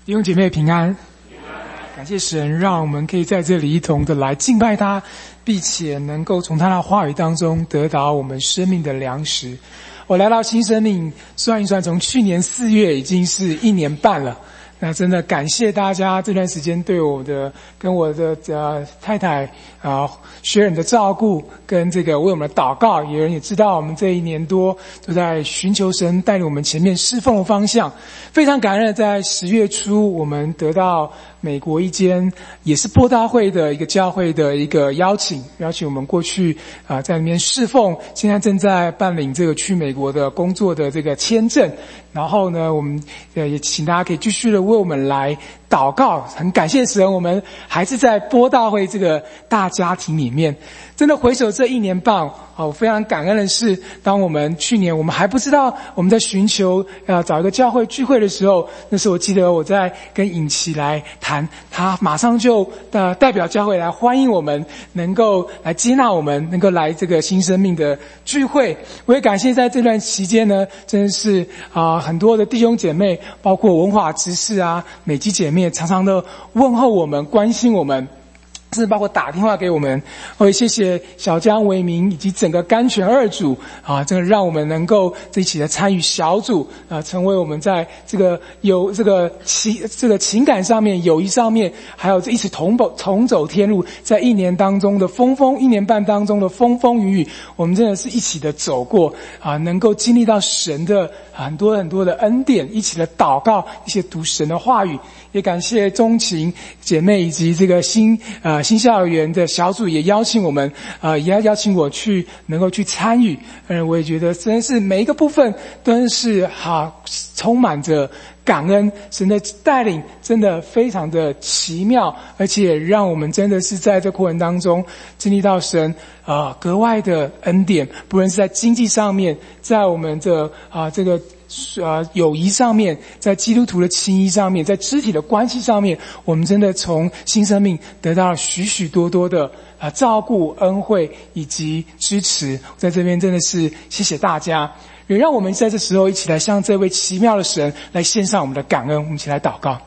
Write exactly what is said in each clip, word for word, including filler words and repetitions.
弟兄姐妹平安，感谢神让我们可以在这里一同的来敬拜他，并且能够从他的话语当中得到我们生命的粮食。我来到新生命，算一算从去年四月已经是一年半了，那真的感谢大家这段时间对我的跟我的呃太太啊学人的照顾，跟这个为我们的祷告。有人也知道我们这一年多都在寻求神带领我们前面侍奉的方向。非常感恩，在十月初我们得到美国一间也是播大会的一个教会的一个邀请，邀请我们过去啊、呃、在里面侍奉，现在正在办理这个去美国的工作的这个签证。然后呢，我们呃也请大家可以继续的为我们来祷告，很感谢神，我们还是在播大会这个大家庭里面。真的回首这一年半，好，我非常感恩的是，当我们去年我们还不知道我们在寻求呃找一个教会聚会的时候，那时候我记得我在跟尹琪来谈，他马上就呃代表教会来欢迎我们，能够来接纳我们，能够来这个新生命的聚会。我也感谢在这段期间呢，真的是啊、呃、很多的弟兄姐妹，包括文化执事啊、美籍姐妹，常常的问候我们，关心我们。甚至包括打电话给我们，我也谢谢小江、维明以及整个甘泉二组啊，真的让我们能够一起的参与小组啊，成为我们在这个有这个情这个情感上面、友谊上面，还有一起同走同走天路，在一年当中的风风一年半当中的风风雨雨，我们真的是一起的走过啊，能够经历到神的很多很多的恩典，一起的祷告，一起读神的话语。也感谢钟情姐妹以及这个新呃新校园的小组也邀请我们，呃也要邀请我去能够去参与。嗯，我也觉得真是每一个部分都是哈充满着感恩，神的带领真的非常的奇妙，而且让我们真的是在这过程当中经历到神啊、呃、格外的恩典，不论是在经济上面，在我们的啊、呃、这个呃友谊上面，在基督徒的情谊上面，在肢体的关系上面，我们真的从新生命得到了许许多多的啊、呃、照顾、恩惠以及支持。在这边真的是谢谢大家，也让我们在这时候一起来向这位奇妙的神来献上我们的感恩。我们一起来祷告。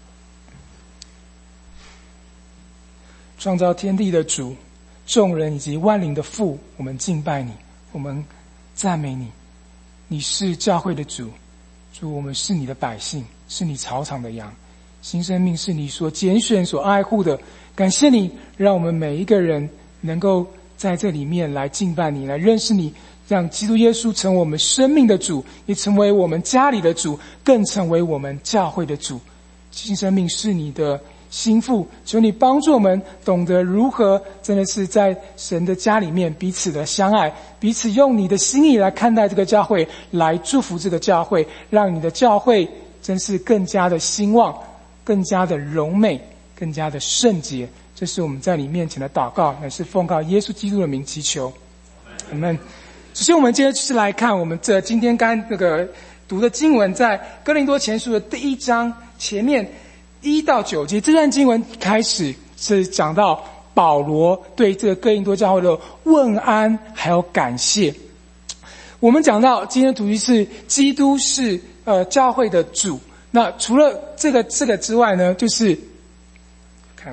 创造天地的主，众人以及万灵的父，我们敬拜你，我们赞美你。你是教会的主，主，我们是你的百姓，是你草场的羊。新生命是你所拣选、所爱护的。感谢你，让我们每一个人能够在这里面来敬拜你，来认识你，让基督耶稣成为我们生命的主，也成为我们家里的主，更成为我们教会的主。新生命是你的心腹，求你帮助我们懂得如何真的是在神的家里面彼此的相爱，彼此用你的心意来看待这个教会，来祝福这个教会，让你的教会真是更加的兴旺，更加的荣美，更加的圣洁。这是我们在你面前的祷告，乃是奉告耶稣基督的名祈求，阿们。首先我们接着就是来看我们这今天刚那个读的经文，在哥林多前书的第一章前面一到九节，这段经文开始是讲到保罗对这个哥林多教会的问安还有感谢。我们讲到今天的主题是基督是呃教会的主，那除了这个这个之外呢，就是看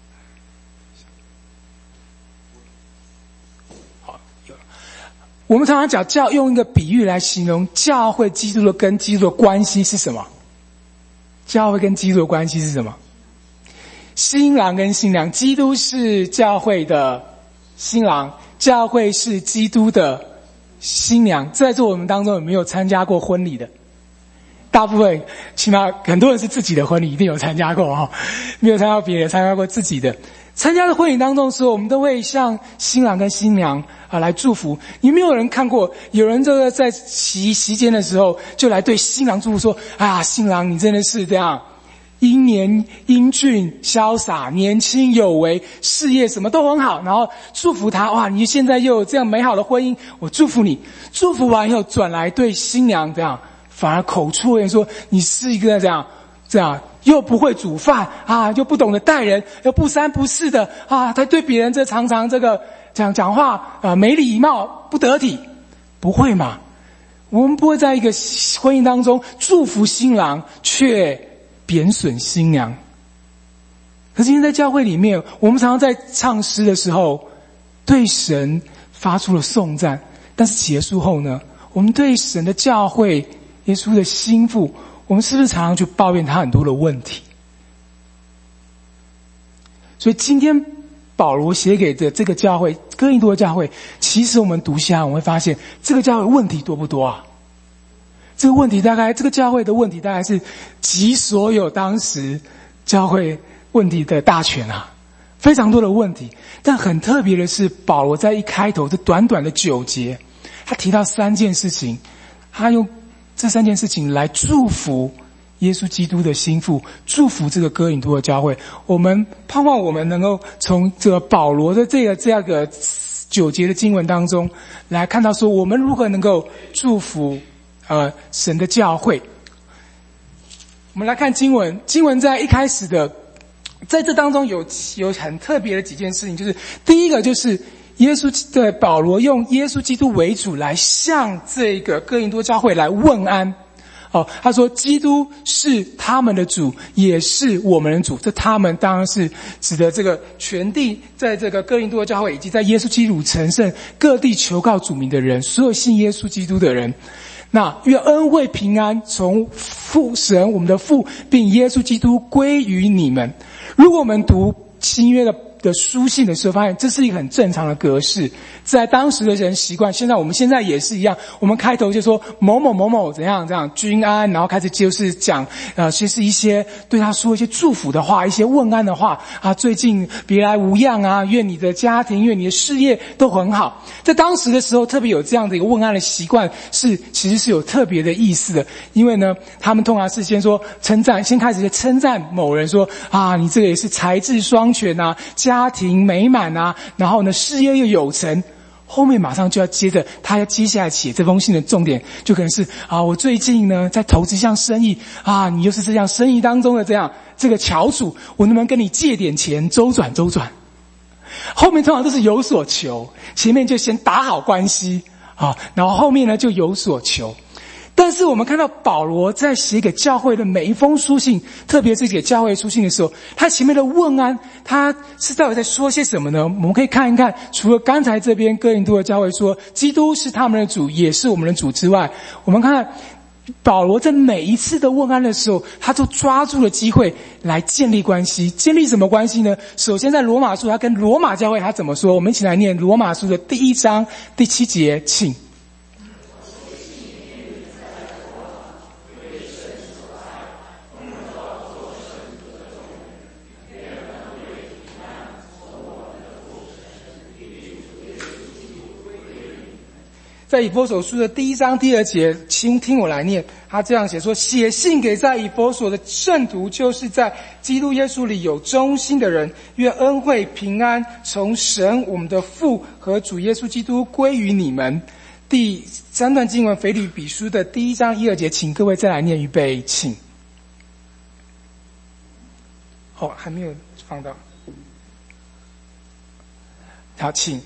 好有我们常常讲教用一个比喻来形容教会基督的跟基督的关系是什么？教会跟基督的关系是什么？新郎跟新娘，基督是教会的新郎，教会是基督的新娘。在座我们当中有没有参加过婚礼的？大部分起码很多人是自己的婚礼一定有参加过哦，没有参加别人，参加过自己的。参加的婚礼当中的时候，我们都会向新郎跟新娘啊来祝福。有没有人看过有人这个在席席间的时候就来对新郎祝福说，啊新郎你真的是这样英年英俊潇洒年轻有为，事业什么都很好，然后祝福他，哇你现在又有这样美好的婚姻，我祝福你。祝福完以后转来对新娘这样反而口出恶言说，你是一个这样这样又不会煮饭啊，又不懂得待人，又不三不四的啊，他对别人这常常这个讲讲话啊没礼貌不得体。不会嘛？我们不会在一个婚姻当中祝福新郎却贬损新娘。可是今天在教会里面，我们常常在唱诗的时候对神发出了颂赞，但是结束后呢，我们对神的教会耶稣的心腹，我们是不是常常去抱怨他很多的问题？所以今天保罗写给的这个教会哥林多的教会，其实我们读下来我们会发现这个教会问题多不多啊？这个问题大概这个教会的问题大概是集所有当时教会问题的大全啊，非常多的问题。但很特别的是，保罗在一开头这短短的九节，他提到三件事情，他用这三件事情来祝福耶稣基督的心腹，祝福这个哥林多的教会。我们盼望我们能够从这个保罗的这个这样个九节的经文当中来看到说，我们如何能够祝福呃神的教会。我们来看经文，经文在一开始的在这当中有有很特别的几件事情，就是第一个就是耶稣的保罗用耶稣基督为主来向这个哥林多教会来问安。哦，他说基督是他们的主，也是我们的主。这他们当然是指的这个全地在这个哥林多教会以及在耶稣基督成圣各地求告主名的人，所有信耶稣基督的人。那愿恩惠平安从父神我们的父并耶稣基督归于你们。如果我们读新约的的书信的时候，发现这是一个很正常的格式，在当时的人习惯，现在我们现在也是一样，我们开头就说某某某某怎样怎样均安，然后开始就是讲呃，其实一些对他说一些祝福的话，一些问安的话啊，最近别来无恙啊，愿你的家庭愿你的事业都很好。在当时的时候特别有这样的一个问安的习惯，是其实是有特别的意思的。因为呢他们通常是先说称赞，先开始就称赞某人说啊，你这个也是才智双全啊，家庭美满啊，然后呢事业又有成，后面马上就要接着他要接下来写这封信的重点，就可能是啊，我最近呢在投资一项生意啊，你又是这项生意当中的这样这个翘楚，我能不能跟你借点钱周转周转？后面通常都是有所求，前面就先打好关系啊，然后后面呢就有所求。但是我们看到保罗在写给教会的每一封书信，特别是给教会书信的时候，他前面的问安，他是到底在说些什么呢？我们可以看一看，除了刚才这边哥林多的教会说基督是他们的主，也是我们的主之外，我们看保罗在每一次的问安的时候，他都抓住了机会来建立关系。建立什么关系呢？首先在罗马书，他跟罗马教会他怎么说？我们一起来念罗马书的第一章第七节，请。在以弗所书的第一章第二节，请听我来念。他这样写说：写信给在以弗所的圣徒，就是在基督耶稣里有忠心的人，愿恩惠平安从神我们的父和主耶稣基督归于你们。第三段经文腓立比书的第一章一二节，请各位再来念，预备，请。哦，还没有放到。好，请。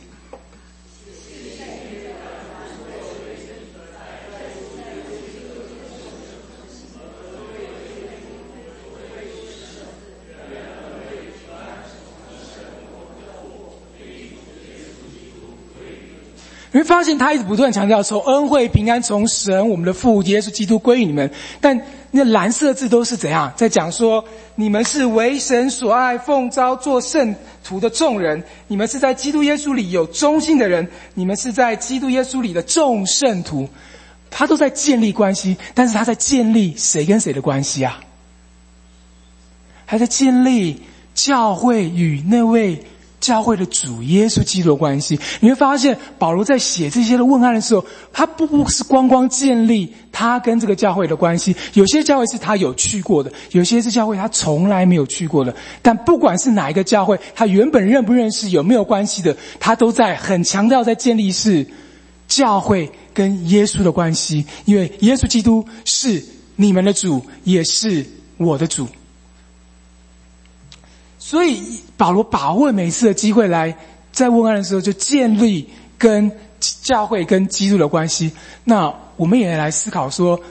你会发现他一直不断强调说恩惠平安从神我们的父耶稣基督归于你们，但那蓝色字都是怎样在讲说你们是为神所爱奉召做圣徒的众人，你们是在基督耶稣里有忠心的人，你们是在基督耶稣里的众圣徒。他都在建立关系，但是他在建立谁跟谁的关系啊？还在建立教会与那位教会的主耶稣基督的关系。你会发现保罗在写这些的问安的时候，他不是光光建立他跟这个教会的关系，有些教会是他有去过的，有些是教会他从来没有去过的，但不管是哪一个教会，他原本认不认识有没有关系的，他都在很强调在建立是教会跟耶稣的关系，因为耶稣基督是你们的主，也是我的主。所以保罗把握每次的机会来在问安的时候就建立跟教会跟基督的关系。那我们也来思考说，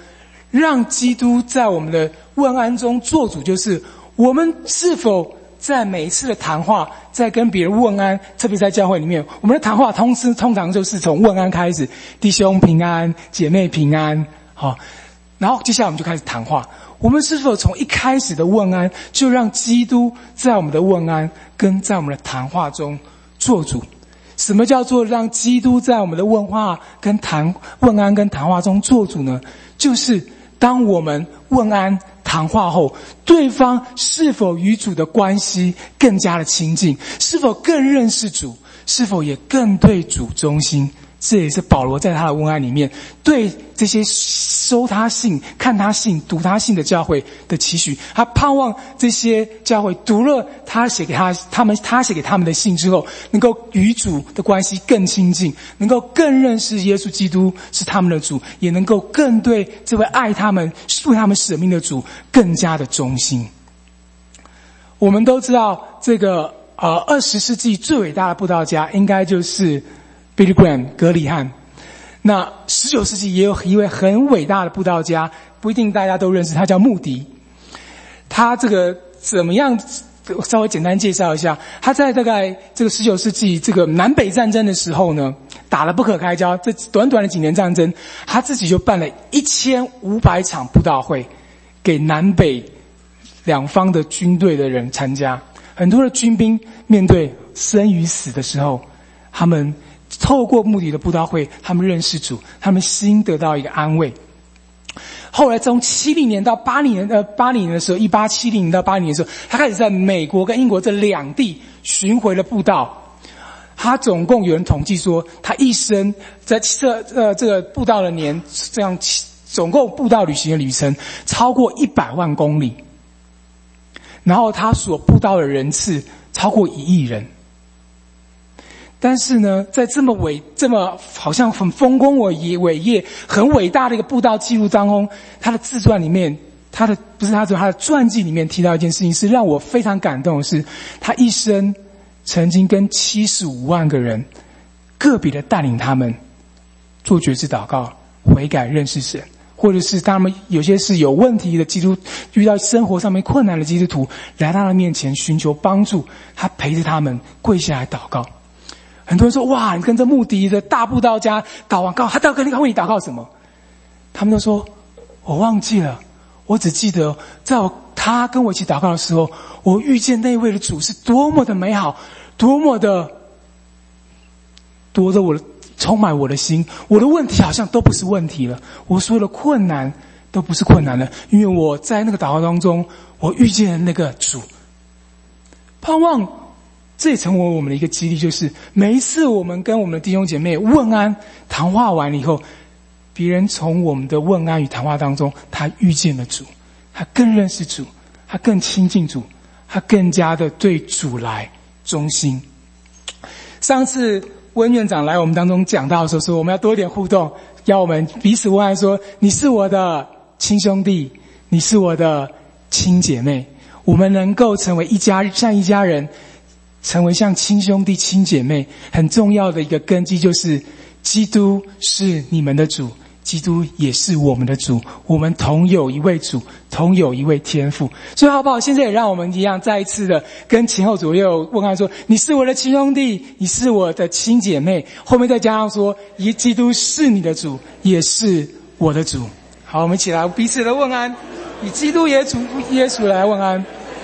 让基督在我们的问安中做主，就是我们是否在每一次的谈话，在跟别人问安，特别在教会里面，我们的谈话通通通常就是从问安开始，弟兄平安，姐妹平安，好，然后接下来我们就开始谈话。我们是否从一开始的问安，就让基督在我们的问安跟在我们的谈话中做主？什么叫做让基督在我们的问话跟谈问安跟谈话中做主呢？就是当我们问安谈话后，对方是否与主的关系更加的亲近，是否更认识主，是否也更对主忠心。这也是保罗在他的问安里面对这些收他信、看他信、读他信的教会的期许。他盼望这些教会读了他写给他他们他写给他们的信之后，能够与主的关系更亲近，能够更认识耶稣基督是他们的主，也能够更对这位爱他们、为他们舍命的主更加的忠心。我们都知道，这个呃二十世纪最伟大的布道家应该就是Billy Graham 格里汉。那十九世纪也有一位很伟大的布道家，不一定大家都认识，他叫穆迪。他这个怎么样，稍微简单介绍一下。他在大概这个十九世纪这个南北战争的时候呢，打得不可开交，这短短的几年战争，他自己就办了一千五百场布道会给南北两方的军队的人参加。很多的军兵面对生与死的时候，他们透过穆迪的布道会，他们认识主，他们心得到一个安慰。后来从七零年到八零年呃八零年的时候，一八七零年到八零年的时候，他开始在美国跟英国这两地巡回了布道。他总共有人统计说，他一生在这呃这个布道的年，这样总共布道旅行的旅程超过一百万公里。然后他所布道的人次超过一亿人。但是呢，在这么伟、这么好像很丰功伟业、伟业很伟大的一个布道记录当中，他的自传里面，他的不是他的他的传记里面提到一件事情，是让我非常感动的是，他一生曾经跟七十五万个人个别的带领他们做决志祷告、悔改、认识神，或者是他们有些是有问题的基督，遇到生活上面困难的基督徒来到他的面前寻求帮助，他陪着他们跪下来祷告。很多人说，哇，你跟着穆迪的大布道家祷告，他到底为你祷告什么？他们都说，我忘记了，我只记得在我他跟我一起祷告的时候，我遇见那位的主是多么的美好，多么的夺得我的充满我的心，我的问题好像都不是问题了，我所有的困难都不是困难了，因为我在那个祷告当中，我遇见了那个主。盼望这也成为我们的一个激励，就是每一次我们跟我们的弟兄姐妹问安谈话完了以后，别人从我们的问安与谈话当中，他遇见了主，他更认识主，他更亲近主，他更加的对主来忠心。上次温院长来我们当中讲到的时候，说我们要多一点互动，要我们彼此问安，说你是我的亲兄弟，你是我的亲姐妹，我们能够成为一家，像一家人，成为像亲兄弟亲姐妹，很重要的一个根基就是基督是你们的主，基督也是我们的主，我们同有一位主，同有一位天父。所以好不好，现在也让我们一样再一次的跟前后左右问安说，你是我的亲兄弟，你是我的亲姐妹，后面再加上说基督是你的主，也是我的主。好，我们一起来彼此的问安，以基督耶稣耶稣来问安。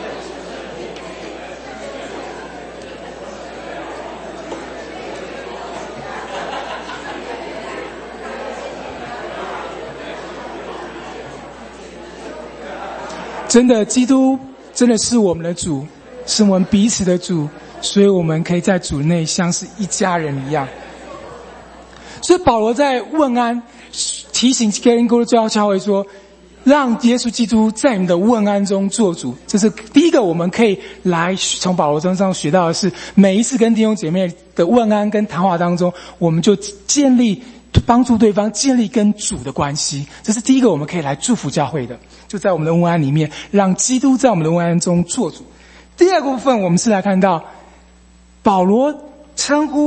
真的，基督真的是我们的主，是我们彼此的主，所以我们可以在主内像是一家人一样。所以保罗在问安提醒哥林多的教会说，让耶稣基督在你们的问安中做主。这是第一个我们可以来从保罗身上学到的是，每一次跟弟兄姐妹的问安跟谈话当中，我们就建立帮助对方建立跟主的关系，这是第一个我们可以来祝福教会的，就在我们的问安里面，让基督在我们的问安中做主。第二个部分，我们是来看到保罗称呼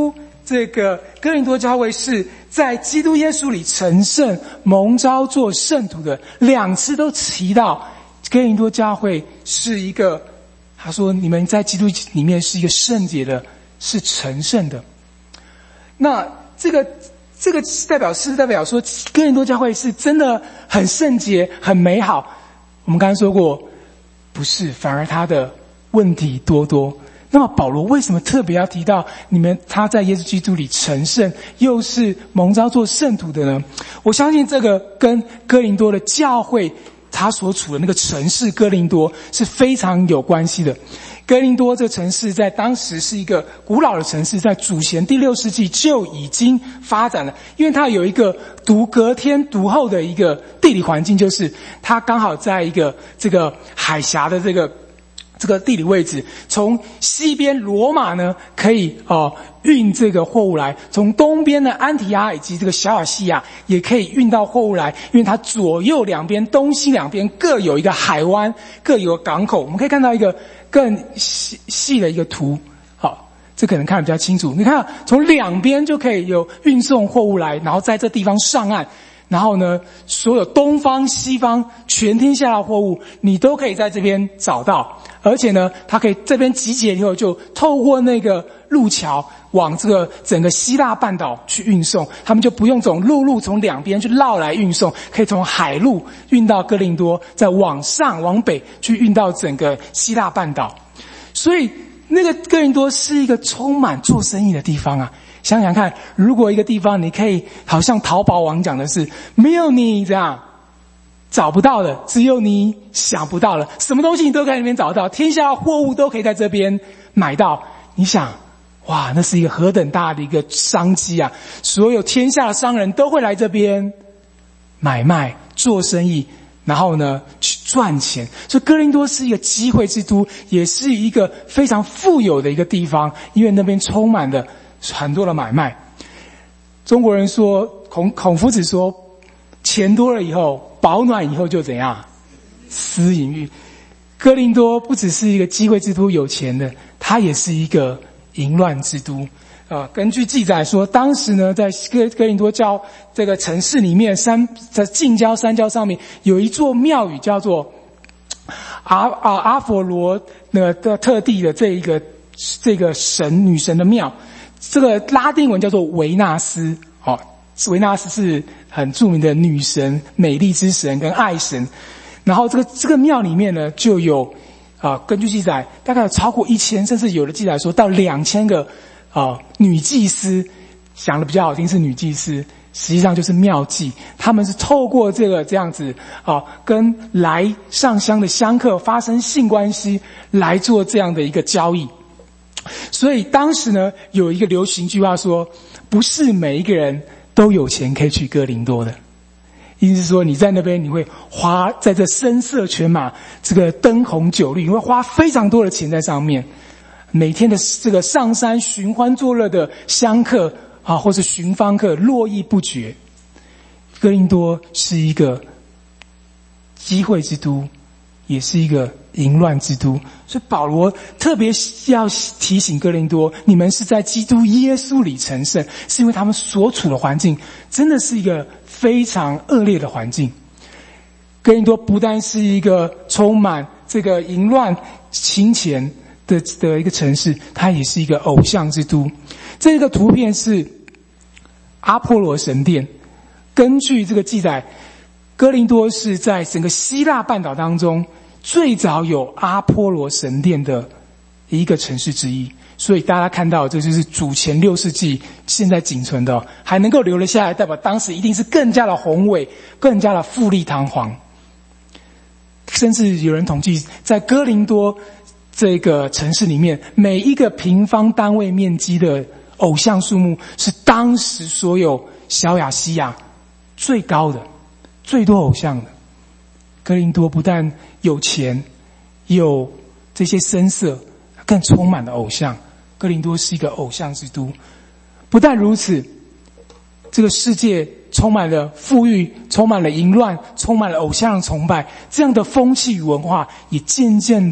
这个哥林多教会是在基督耶稣里成圣、蒙召做圣徒的，两次都提到哥林多教会是一个，他说你们在基督里面是一个圣洁的，是成圣的。那这个这个代表是代表说哥林多教会是真的很圣洁、很美好。我们刚才说过，不是，反而他的问题多多。那么保罗为什么特别要提到你们他在耶稣基督里成圣，又是蒙召做圣徒的呢？我相信这个跟哥林多的教会他所处的那个城市哥林多是非常有关系的。哥林多这个城市在当时是一个古老的城市，在主前第六世纪就已经发展了，因为它有一个独隔天独厚的一个地理环境，就是它刚好在一个这个海峡的这个这个地理位置，从西边罗马呢可以呃运这个货物来，从东边的安提阿以及这个小亚细亚也可以运到货物来，因为它左右两边东西两边各有一个海湾，各有个港口。我们可以看到一个更细细的一个图，好，这可能看得比较清楚。你看从两边就可以有运送货物来，然后在这地方上岸，然后呢所有东方西方全天下的货物你都可以在这边找到，而且呢它可以这边集结以后就透过那个路桥往这个整个希腊半岛去运送，他们就不用从陆路从两边去绕来运送，可以从海路运到哥林多，再往上往北去运到整个希腊半岛。所以那个哥林多是一个充满做生意的地方啊。想想看，如果一个地方你可以好像淘宝网讲的是没有你这样找不到的，只有你想不到了，什么东西你都可以在那边找到，天下货物都可以在这边买到。你想，哇，那是一个何等大的一个商机啊！所有天下的商人都会来这边买卖做生意，然后呢去赚钱。所以哥林多是一个机会之都，也是一个非常富有的一个地方，因为那边充满了很多的买卖。中国人说，孔孔夫子说，钱多了以后，保暖以后就怎样？私淫欲。哥林多不只是一个机会之都，有钱的，它也是一个淫乱之都。呃，根据记载说，当时呢，在哥哥林多教这个城市里面，山在近郊山郊上面有一座庙宇，叫做阿啊阿佛罗的的特地的这一个这个神女神的庙，这个拉丁文叫做维纳斯。哦，维纳斯是很著名的女神、美丽之神跟爱神。然后这个这个庙里面呢，就有啊、呃，根据记载，大概有超过一千，甚至有的记载说到两千个啊、呃、女祭司，讲的比较好听是女祭司，实际上就是庙妓。他们是透过这个这样子啊、呃，跟来上香的香客发生性关系来做这样的一个交易。所以当时呢，有一个流行句话说，不是每一个人都有钱可以去哥林多的。意思是说，你在那边你会花在这声色犬马、这个灯红酒绿，你会花非常多的钱在上面。每天的这个上山寻欢作乐的香客啊，或是寻芳客络绎不绝。哥林多是一个机会之都，也是一个淫乱之都。所以保罗特别要提醒哥林多，你们是在基督耶稣里成圣，是因为他们所处的环境真的是一个非常恶劣的环境。哥林多不但是一个充满这个淫乱情钱的的一个城市，它也是一个偶像之都。这个图片是阿波罗神殿。根据这个记载，哥林多是在整个希腊半岛当中最早有阿波罗神殿的一个城市之一。所以大家看到这就是主前六世纪现在仅存的，还能够留了下来，代表当时一定是更加的宏伟，更加的富丽堂皇。甚至有人统计，在哥林多这个城市里面，每一个平方单位面积的偶像数目是当时所有小亚细亚最高的，最多偶像的。哥林多不但有钱，有这些声色，更充满了偶像。哥林多是一个偶像之都。不但如此，这个世界充满了富裕，充满了淫乱，充满了偶像崇拜，这样的风气与文化也渐渐的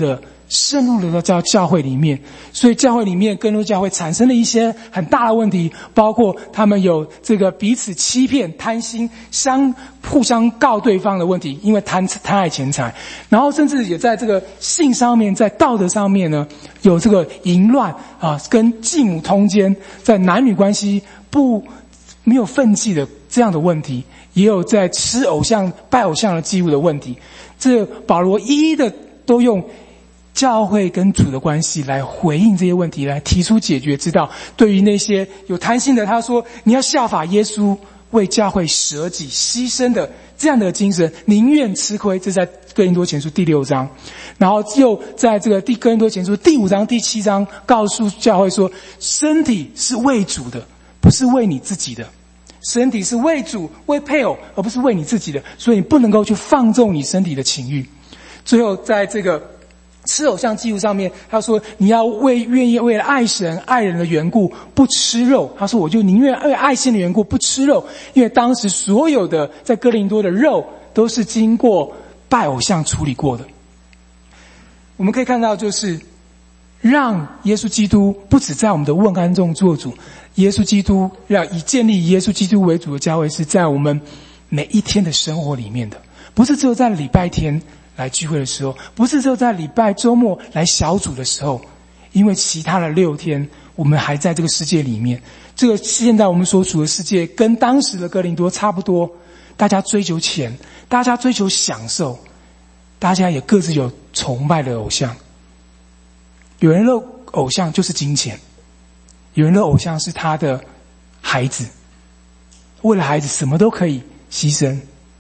渗入了到教会里面，所以教会里面更多教会产生了一些很大的问题，包括他们有这个彼此欺骗、贪心、相互相告对方的问题，因为贪贪爱钱财，然后甚至也在这个性上面，在道德上面呢，有这个淫乱啊，跟继母通奸，在男女关系不没有分际的这样的问题，也有在吃偶像、拜偶像的祭物的问题。这保罗一一的都用教会跟主的关系来回应这些问题，来提出解决之道。对于那些有贪心的，他说你要效法耶稣为教会舍己牺牲的这样的精神，宁愿吃亏。这在哥林多前书第六章，然后又在这个第哥林多前书第五章、第七章告诉教会说，身体是为主的，不是为你自己的。身体是为主、为配偶，而不是为你自己的，所以你不能够去放纵你身体的情欲。最后在这个吃偶像祭物上面，他说你要为愿意为了爱神爱人的缘故不吃肉。他说我就宁愿为爱心的缘故不吃肉，因为当时所有的在哥林多的肉都是经过拜偶像处理过的。我们可以看到，就是让耶稣基督不只在我们的问安中做主，耶稣基督让以建立耶稣基督为主的教会是在我们每一天的生活里面的，不是只有在礼拜天来聚会的时候，不是只有在礼拜周末来小组的时候，因为其他的六天我们还在这个世界里面。这个现在我们所处的世界跟当时的哥林多差不多，大家追求钱，大家追求享受，大家也各自有崇拜的偶像。有人的偶像就是金钱，有人的偶像是他的孩子，为了孩子什么都可以牺牲。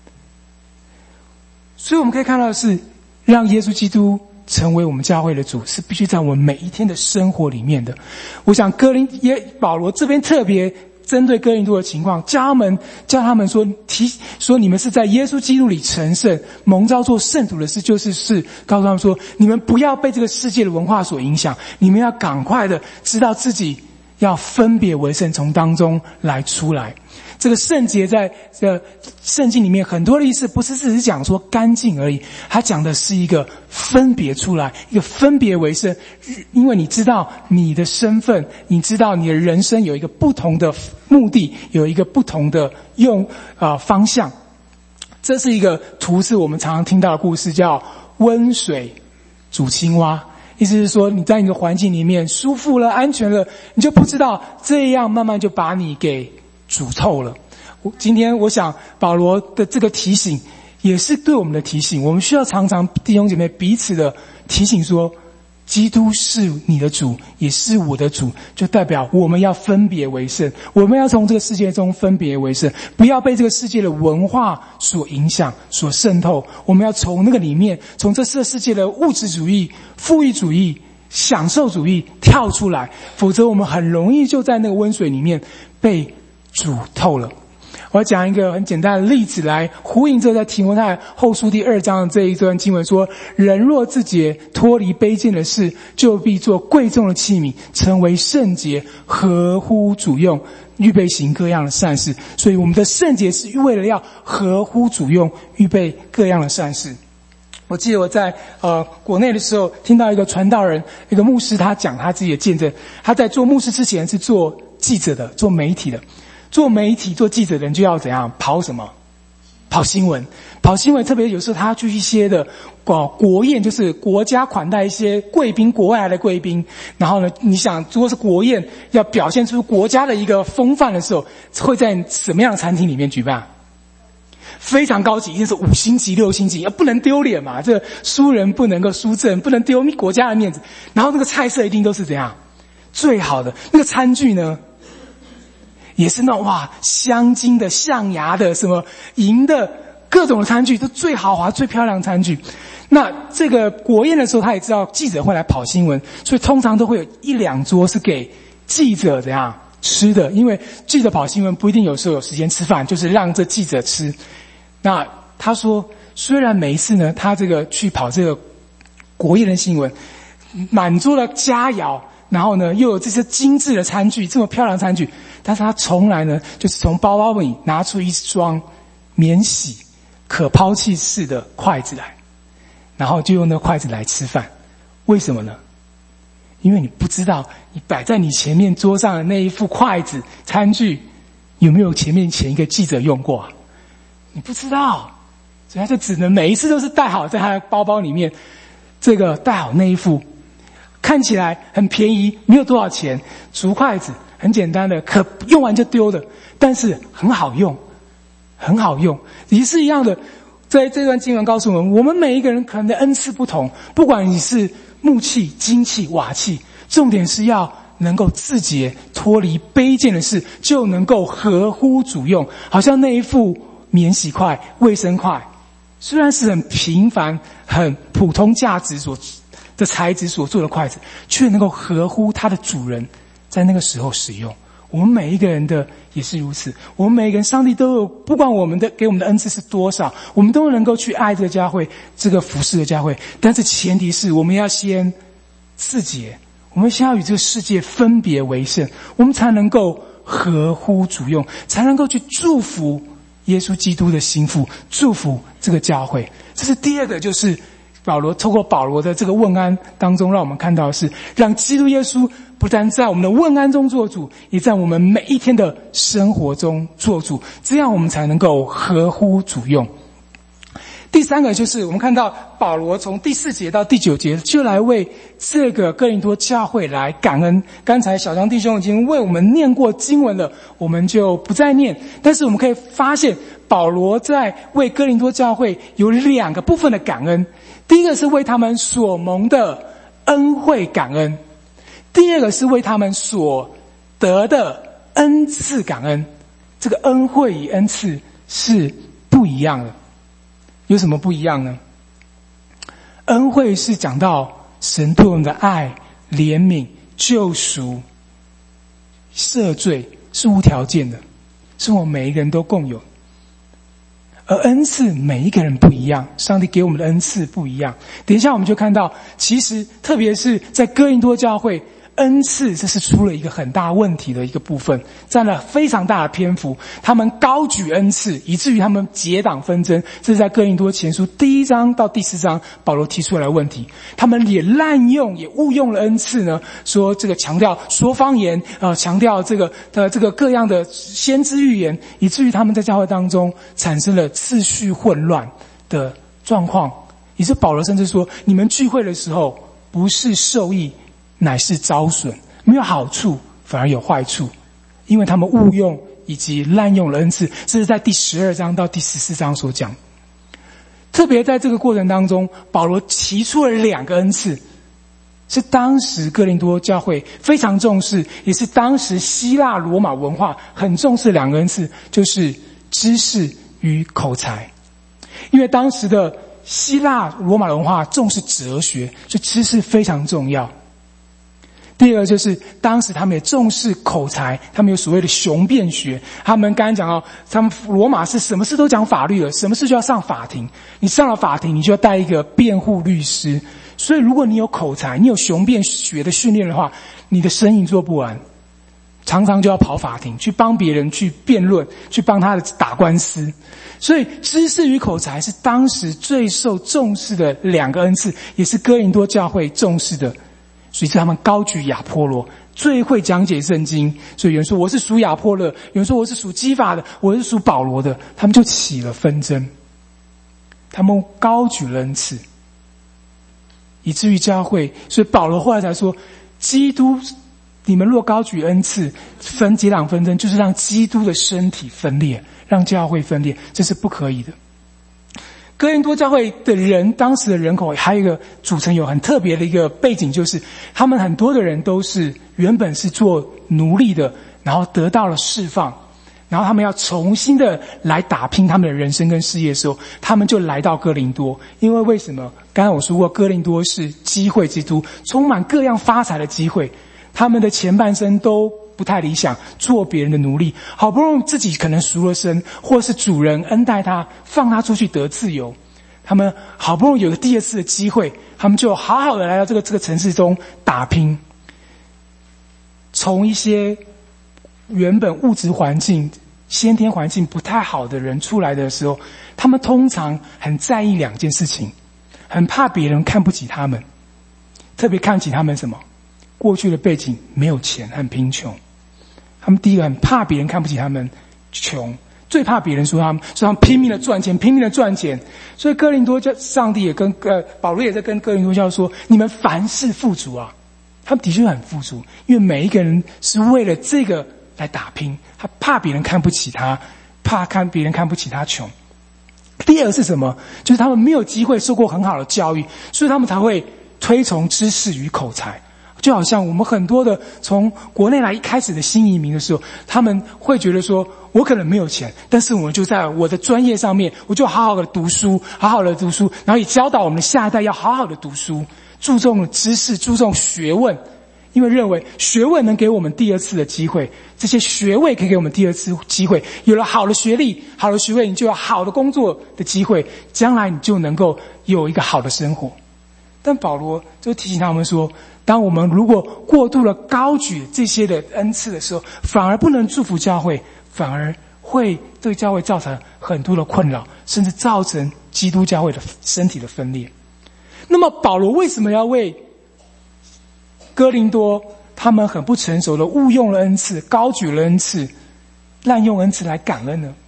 所以我们可以看到的是，让耶稣基督成为我们教会的主，是必须在我们每一天的生活里面的。我想哥林耶保罗这边特别针对哥林多的情况，叫他们叫他们说提说你们是在耶稣基督里成圣，蒙召做圣徒的事，就是是告诉他们说，你们不要被这个世界的文化所影响，你们要赶快的知道自己要分别为圣，从当中来出来。这个圣洁在这圣经里面很多的意思，不是只是讲说干净而已，它讲的是一个分别出来，一个分别为圣。因为你知道你的身份，你知道你的人生有一个不同的目的，有一个不同的用啊、呃、方向。这是一个图，是我们常常听到的故事，叫温水煮青蛙。意思是说，你在你的环境里面舒服了、安全了，你就不知道这样慢慢就把你给煮透了。今天我想保罗的这个提醒也是对我们的提醒，我们需要常常弟兄姐妹彼此的提醒说，基督是你的主，也是我的主，就代表我们要分别为圣，我们要从这个世界中分别为圣，不要被这个世界的文化所影响、所渗透。我们要从那个里面，从这世界的物质主义、富裕主义、享受主义跳出来，否则我们很容易就在那个温水里面被煮透了。我要讲一个很简单的例子来呼应这在提摩太后书第二章的这一段经文说，人若自洁，脱离卑贱的事，就必做贵重的器皿，成为圣洁，合乎主用，预备行各样的善事。所以我们的圣洁是为了要合乎主用，预备各样的善事。我记得我在呃国内的时候听到一个传道人，一个牧师，他讲他自己的见证。他在做牧师之前是做记者的，做媒体的。做媒体做记者的人就要怎样跑什么跑新闻跑新闻特别有时候他去一些的国国宴，就是国家款待一些贵宾，国外来的贵宾，然后呢你想如果是国宴要表现出国家的一个风范的时候，会在什么样的餐厅里面举办？非常高级，一定是五星级六星级，不能丢脸嘛，这个输人不能够输阵，不能丢国家的面子。然后那个菜色一定都是怎样最好的，那个餐具呢也是那种哇镶金的、象牙的、什么银的，各种的餐具都最豪华、最漂亮的餐具。那这个国宴的时候，他也知道记者会来跑新闻，所以通常都会有一两桌是给记者怎样吃的，因为记者跑新闻不一定有时候有时间吃饭，就是让这记者吃。那他说，虽然每一次呢，他这个去跑这个国宴的新闻，满桌的佳肴，然后呢又有这些精致的餐具，这么漂亮的餐具，但是他从来呢就是从包包里拿出一双免洗可抛弃式的筷子来，然后就用那筷子来吃饭。 为什么呢？因为你不知道你摆在你前面桌上的那一副筷子餐具有没有前面前一个记者用过啊？你不知道，所以他就只能每一次都是带好在他的包包里面，这个带好那一副看起来很便宜，没有多少钱，竹筷子很简单的，可用完就丢的，但是很好用，很好用。也是一样的，在这段经文告诉我们，我们每一个人可能的恩赐不同，不管你是木器、金器、瓦器，重点是要能够自洁，脱离卑贱的事，就能够合乎主用。好像那一副免洗筷、卫生筷，虽然是很平凡、很普通价值所的材质所做的筷子，却能够合乎它的主人在那个时候使用。我们每一个人的也是如此，我们每一个人，上帝都有，不管我们的给我们的恩赐是多少，我们都能够去爱这个教会，这个服侍的教会。但是前提是我们要先自洁，我们先要与这个世界分别为圣，我们才能够合乎主用，才能够去祝福耶稣基督的心腹，祝福这个教会。这是第二个，就是保罗透过保罗的这个问安当中，让我们看到的是，让基督耶稣不但在我们的问安中做主，也在我们每一天的生活中做主，这样我们才能够合乎主用。第三个就是我们看到保罗从第四节到第九节就来为这个哥林多教会来感恩。刚才小张弟兄已经为我们念过经文了，我们就不再念。但是我们可以发现，保罗在为哥林多教会有两个部分的感恩。第一个是为他们所蒙的恩惠感恩，第二个是为他们所得的恩赐感恩。这个恩惠与恩赐是不一样的。有什么不一样呢？恩惠是讲到神对我们的爱、怜悯、救赎、赦罪，是无条件的，是我们每一个人都共有。而恩赐每一个人不一样，上帝给我们的恩赐不一样。等一下我们就看到，其实特别是在哥林多教会，恩赐这是出了一个很大问题的一个部分，占了非常大的篇幅。他们高举恩赐，以至于他们结党纷争。这是在哥林多前书第一章到第四章保罗提出来的问题。他们也滥用也误用了恩赐呢，说这个强调说方言，呃，强调这个呃这个各样的先知预言，以至于他们在教会当中产生了次序混乱的状况。也是保罗甚至说，你们聚会的时候不是受益，乃是遭损，没有好处反而有坏处，因为他们误用以及滥用了恩赐。这是在第十二章到第十四章所讲。特别在这个过程当中，保罗提出了两个恩赐，是当时哥林多教会非常重视，也是当时希腊罗马文化很重视两个恩赐，就是知识与口才。因为当时的希腊罗马文化重视哲学，所以知识非常重要。第二个就是当时他们也重视口才，他们有所谓的雄辩学。他们刚才讲到，他们罗马是什么事都讲法律了，什么事就要上法庭。你上了法庭，你就要带一个辩护律师。所以如果你有口才，你有雄辩学的训练的话，你的生意做不完，常常就要跑法庭去帮别人去辩论，去帮他的打官司。所以知识与口才是当时最受重视的两个恩赐，也是哥林多教会重视的。所以他们高举亚波罗，最会讲解圣经。所以有人说我是属亚波罗，有人说我是属基法的，我是属保罗的，他们就起了纷争。他们高举了恩赐，以至于教会，所以保罗后来才说，基督，你们若高举恩赐，分结党纷争，就是让基督的身体分裂，让教会分裂，这是不可以的。哥林多教会的人，当时的人口还有一个组成有很特别的一个背景，就是他们很多的人都是原本是做奴隶的，然后得到了释放，然后他们要重新的来打拼他们的人生跟事业的时候，他们就来到哥林多。因为为什么？刚才我说过，哥林多是机会之都，充满各样发财的机会。他们的前半生都不太理想，做别人的奴隶，好不容易自己可能赎了身，或是主人恩待他，放他出去得自由。他们好不容易有个第二次的机会，他们就好好的来到这个这个城市中打拼。从一些原本物质环境、先天环境不太好的人出来的时候，他们通常很在意两件事情，很怕别人看不起他们。 特别看起他们什么？过去的背景没有钱，很贫穷。他们第一个很怕别人看不起他们穷，最怕别人说他们，说他们拼命的赚钱，拼命的赚钱。所以哥林多教上帝也跟呃保罗也在跟哥林多教说，你们凡事富足啊。他们的确很富足，因为每一个人是为了这个来打拼，他怕别人看不起他，怕看别人看不起他穷。第二个是什么？就是他们没有机会受过很好的教育，所以他们才会推崇知识与口才。就好像我们很多的从国内来一开始的新移民的时候，他们会觉得说，我可能没有钱，但是我就在我的专业上面，我就好好的读书，好好的读书，然后也教导我们的下一代要好好的读书，注重知识，注重学问，因为认为学问能给我们第二次的机会，这些学位可以给我们第二次机会，有了好的学历，好的学位，你就有好的工作的机会，将来你就能够有一个好的生活。但保罗就提醒他们说，当我们如果过度的高举这些的恩赐的时候，反而不能祝福教会，反而会对教会造成很多的困扰，甚至造成基督教会的身体的分裂。那么保罗为什么要为哥林多他们很不成熟的误用了恩赐，高举了恩赐，滥用恩赐来感恩呢？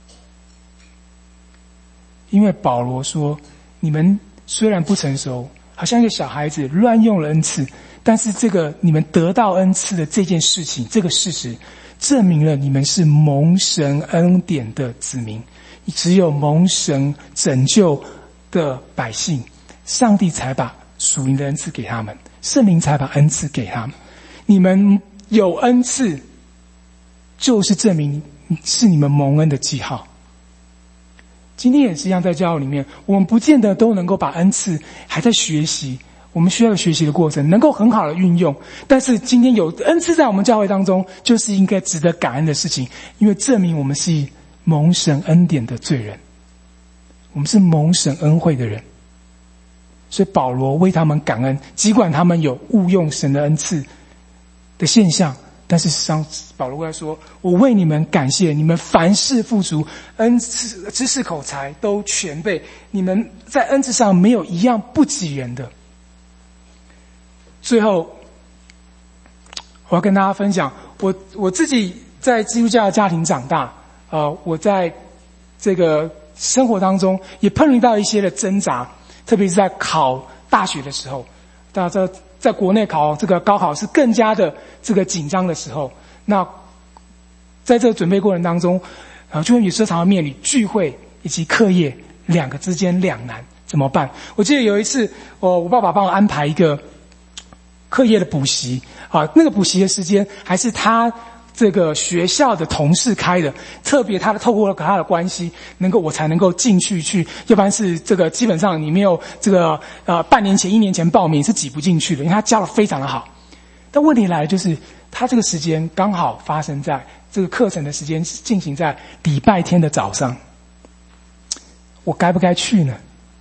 因为保罗说，你们虽然不成熟，好像一个小孩子乱用了恩赐，但是这个你们得到恩赐的这件事情，这个事实证明了你们是蒙神恩典的子民，只有蒙神拯救的百姓，上帝才把属灵的恩赐给他们，圣灵才把恩赐给他们。你们有恩赐，就是证明是你们蒙恩的记号。今天也是一样，在教会里面，我们不见得都能够把恩赐还在学习，我们需要学习的过程，能够很好的运用。但是今天有恩赐在我们教会当中，就是应该值得感恩的事情，因为证明我们是蒙神恩典的罪人，我们是蒙神恩惠的人。所以保罗为他们感恩，尽管他们有误用神的恩赐的现象，但是上保罗会说，我为你们感谢，你们凡事富足，恩赐知识口才都全备，你们在恩赐上没有一样不及人的。最后我要跟大家分享，我我自己在基督教的家庭长大，呃我在这个生活当中也碰遇到一些的挣扎，特别是在考大学的时候，大家知道在国内考这个高考是更加的这个紧张的时候，那在这个准备过程当中，呃，就会有时候常常面临聚会以及课业两个之间两难，怎么办？我记得有一次，我我爸爸帮我安排一个课业的补习啊，那个补习的时间还是他这个学校的同事开的，特别他的透过他的关系，能够我才能够进去去，要不然是这个基本上你没有这个呃半年前一年前报名是挤不进去的，因为他教的非常的好。但问题来了，就是他这个时间刚好发生在这个课程的时间进行在礼拜天的早上，我该不该去呢？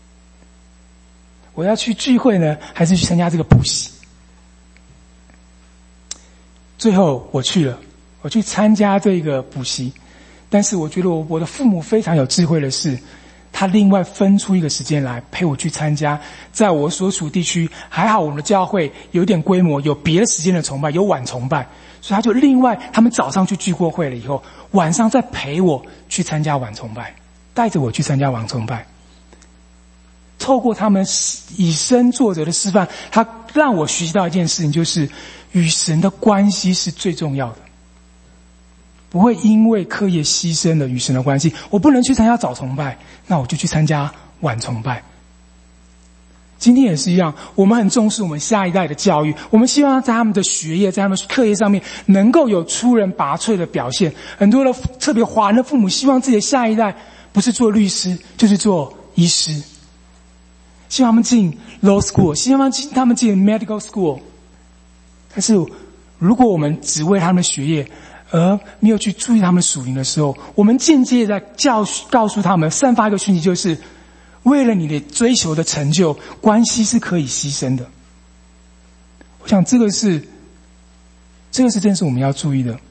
我要去聚会呢，还是去参加这个补习？最后我去了。我去参加这个补习，但是我觉得我我的父母非常有智慧的是，他另外分出一个时间来陪我去参加，在我所处地区还好我们的教会有点规模，有别的时间的崇拜，有晚崇拜，所以他就另外他们早上去聚过会了以后，晚上再陪我去参加晚崇拜，带着我去参加晚崇拜。透过他们以身作则的示范，他让我学习到一件事情，就是与神的关系是最重要的。不会因为课业牺牲了与神的关系，我不能去参加早崇拜，那我就去参加晚崇拜。今天也是一样，我们很重视我们下一代的教育，我们希望在他们的学业，在他们课业上面能够有出人拔萃的表现。很多的特别华人的父母希望自己的下一代不是做律师就是做医师，希望他们进 law school， 希望他们进 medical school。但是如果我们只为他们的学业而没有去注意他们属灵的时候，我们间接在教告诉他们，散发一个讯息，就是为了你的追求的成就，关系是可以牺牲的。我想这个是这个是真是我们要注意的。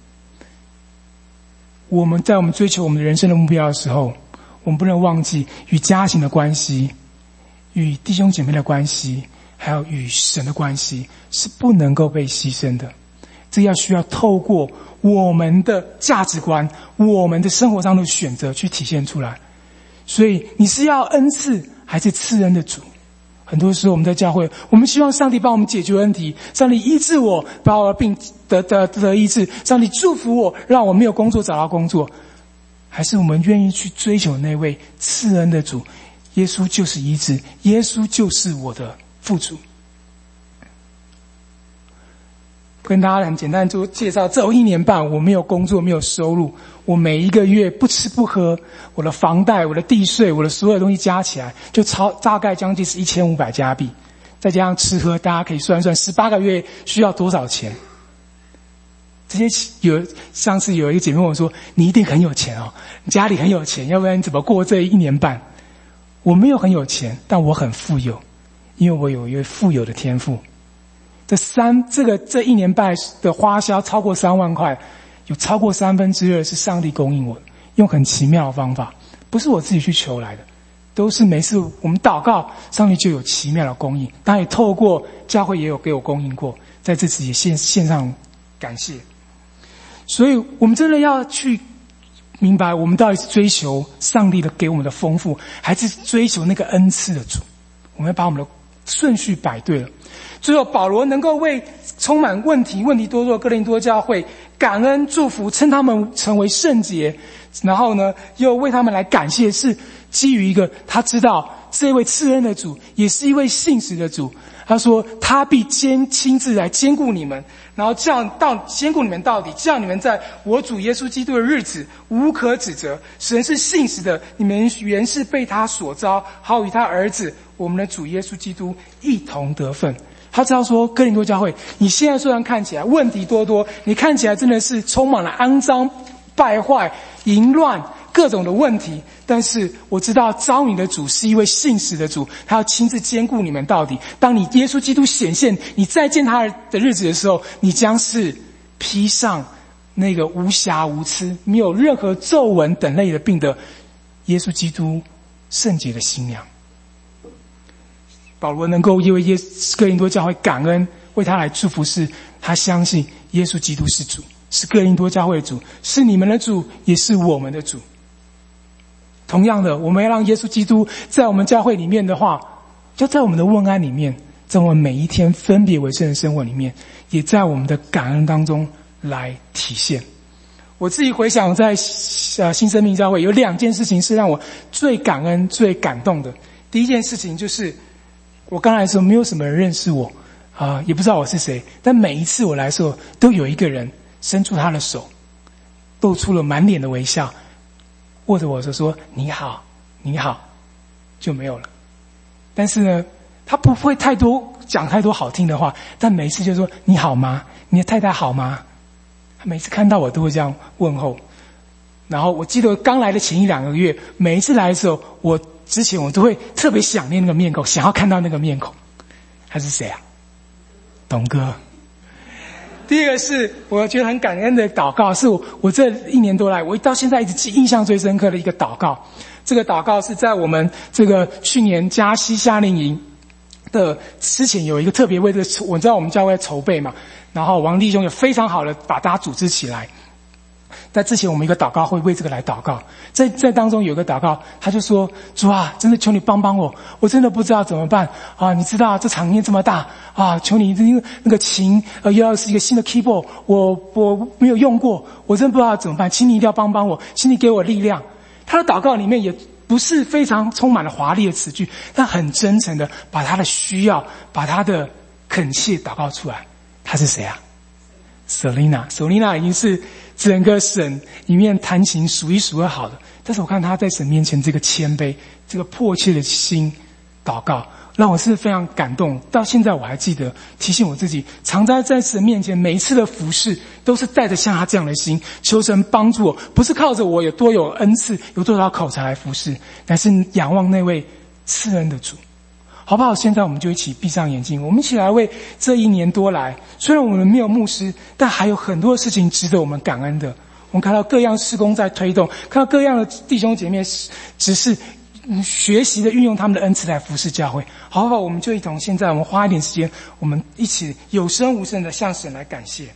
我们在我们追求我们的人生的目标的时候，我们不能忘记与家庭的关系，与弟兄姐妹的关系， 还有与神的关系是不能够被牺牲的。这要需要透过我们的价值观，我们的生活上的选择去体现出来。所以你是要恩赐还是赐恩的主？很多时候我们在教会，我们希望上帝帮我们解决问题，上帝医治我，把我的病得得得医治，上帝祝福我，让我没有工作找到工作。还是我们愿意去追求那位赐恩的主？耶稣就是医治，耶稣就是我的父主。跟大家很简单做介绍，这一年半我没有工作，没有收入，我每一个月不吃不喝，我的房贷、我的地税、我的所有东西加起来就超大概将近是一千五百加币，再加上吃喝，大家可以算算十八个月需要多少钱。这些有上次有一个姐妹问我说，你一定很有钱哦，你家里很有钱，要不然你怎么过这一年半？我没有很有钱，但我很富有，因为我有一位富有的天赋。这三这个这一年半的花销超过三万块，有超过三分之二是上帝供应我的，用很奇妙的方法，不是我自己去求来的，都是每次我们祷告，上帝就有奇妙的供应。当然也透过教会也有给我供应过，在这次也献献上感谢。所以我们真的要去明白，我们到底是追求上帝的给我们的丰富，还是追求那个恩赐的主？我们要把我们的顺序摆对了。最后保罗能够为充满问题问题多多的哥林多教会感恩祝福，称他们成为圣洁，然后呢又为他们来感谢，是基于一个他知道这位赐恩的主也是一位信实的主。他说他必兼亲自来兼顾你们，然后这样到兼顾你们到底，这样你们在我主耶稣基督的日子无可指责。神是信实的，你们原是被他所召，好与他儿子我们的主耶稣基督一同得分。他知道说，哥林多教会，你现在虽然看起来问题多多，你看起来真的是充满了肮脏、败坏、淫乱各种的问题，但是我知道召你的主是一位信实的主，他要亲自兼顾你们到底。当你耶稣基督显现，你再见他的日子的时候，你将是披上那个无瑕无疵、没有任何皱纹等类的病的耶稣基督圣洁的新娘。保罗能够因为耶哥林多教会感恩，为他来祝福，是他相信耶稣基督是主，是哥林多教会的主，是你们的主，也是我们的主。同样的，我们要让耶稣基督在我们教会里面的话，就在我们的问安里面，在我们每一天分别为圣的生活里面，也在我们的感恩当中来体现。我自己回想在呃新生命教会有两件事情是让我最感恩最感动的。第一件事情就是我刚来的时候没有什么人认识我啊、呃，也不知道我是谁，但每一次我来的时候都有一个人伸出他的手，露出了满脸的微笑，握着我说说你好你好，就没有了。但是呢他不会太多讲太多好听的话，但每一次就说你好吗，你的太太好吗，他每次看到我都会这样问候。然后我记得刚来的前一两个月，每一次来的时候，我之前我都会特别想念那个面孔，想要看到那个面孔。他是谁啊？董哥。第一个是我觉得很感恩的祷告，是我我这一年多来我到现在一直记印象最深刻的一个祷告。这个祷告是在我们这个去年嘉西夏令营的之前有一个特别为这个，我知道我们教会筹备嘛，然后王弟兄也非常好的把大家组织起来。在之前我们一个祷告会为这个来祷告，在在当中有一个祷告，他就说主啊，真的求你帮帮我，我真的不知道怎么办啊！你知道这场面这么大啊，求你那个那个琴呃又要是一个新的 keyboard， 我我没有用过，我真不知道怎么办，请你一定要帮帮我，请你给我力量。他的祷告里面也不是非常充满了华丽的词句，但很真诚的把他的需要，把他的恳切祷告出来。他是谁啊？ Selina Selina 已经是整个省里面弹琴数一数二好的，但是我看他在神面前这个谦卑，这个迫切的心祷告，让我是非常感动。到现在我还记得，提醒我自己，常在在神面前每一次的服事，都是带着像他这样的心，求神帮助我，不是靠着我有多有恩赐，有多少口才来服事，乃是仰望那位赐恩的主。好不好？现在我们就一起闭上眼睛，我们一起来为这一年多来，虽然我们没有牧师，但还有很多事情值得我们感恩的。我们看到各样事工在推动，看到各样的弟兄姐妹只是学习的运用他们的恩赐来服侍教会。好不好？我们就一同现在我们花一点时间，我们一起有声无声的向神来感谢。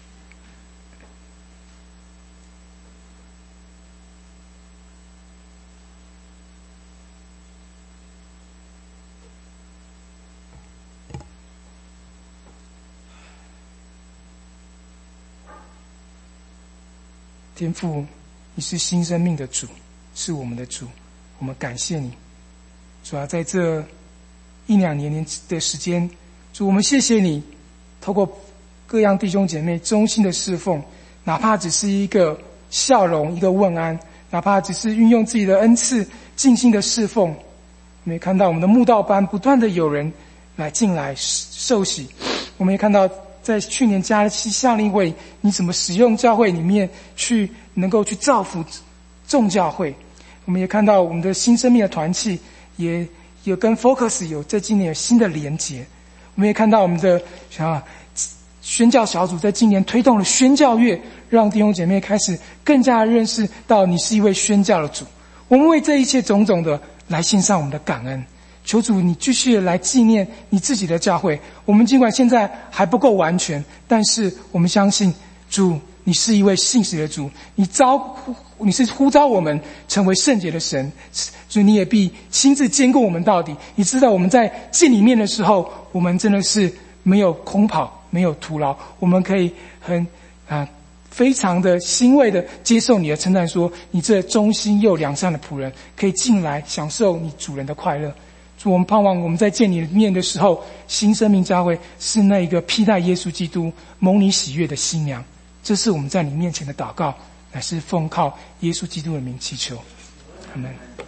天父，你是新生命的主，是我们的主，我们感谢你。主啊，在这一两年的时间，主，我们谢谢你透过各样弟兄姐妹衷心的侍奉，哪怕只是一个笑容，一个问安，哪怕只是运用自己的恩赐尽心的侍奉。我们也看到我们的慕道班不断的有人来进来受洗，我们也看到在去年加期夏令会，你怎么使用教会里面去能够去造福众教会。我们也看到我们的新生命的团契也有跟 Focus 有在今年有新的连结。我们也看到我们的啊宣教小组在今年推动了宣教月，让弟兄姐妹开始更加认识到你是一位宣教的主。我们为这一切种种的来献上我们的感恩。求主你继续来纪念你自己的教会。我们尽管现在还不够完全，但是我们相信主你是一位信实的主，你招你是呼召我们成为圣洁的神。主你也必亲自坚固我们到底。你知道我们在进里面的时候，我们真的是没有空跑，没有徒劳，我们可以很啊非常的欣慰的接受你的称赞，说你这忠心又良善的仆人可以进来享受你主人的快乐。主，我们盼望我们在见你面的时候，新生命教会是那一个披戴耶稣基督蒙你喜悦的新娘。这是我们在你面前的祷告，乃是奉靠耶稣基督的名祈求，阿们。